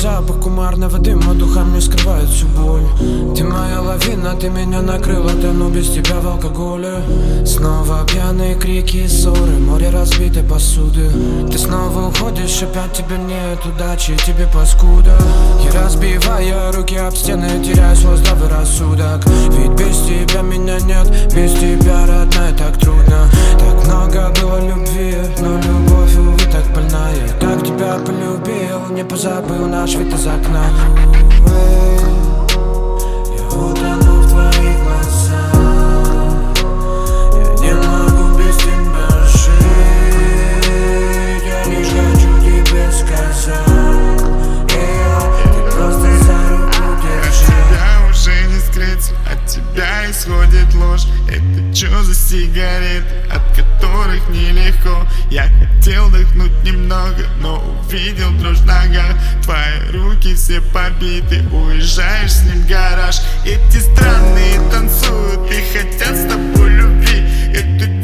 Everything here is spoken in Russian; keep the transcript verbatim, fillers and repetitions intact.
запах кумарного дыма, духом не скрывает всю боль. Ты моя лавина, ты меня накрыла, тону без тебя в алкоголе. Снова пьяные крики и ссоры, море разбитой посуды. Ты снова уходишь, опять тебе нет удачи, тебе паскуда. Я разбиваю руки об стены, теряю свой здравый рассудок. Ведь без тебя меня нет, без тебя, родная, так трудно. Так много было любви, но любовь, увы, так больная. Как тебя полюбил, не позабыл наш вид из окна. Увы, я утону в твоих глазах. Я не могу без тебя жить. Я лишь хочу тебе сказать, yeah, ты просто за руку держи. От тебя уже не скрыться, от тебя исходит ложь. Это чё за сигареты, от которых нелегко? Я хотел дыхнуть немного, но увидел дрожь в ногах. Твои руки все побиты, уезжаешь с ним в гараж. Эти странные танцуют и хотят с тобой любви. Это